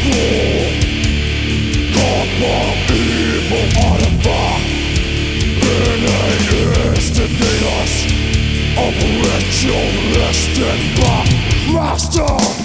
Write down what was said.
Evil artifact in a instigators of ritualistic master.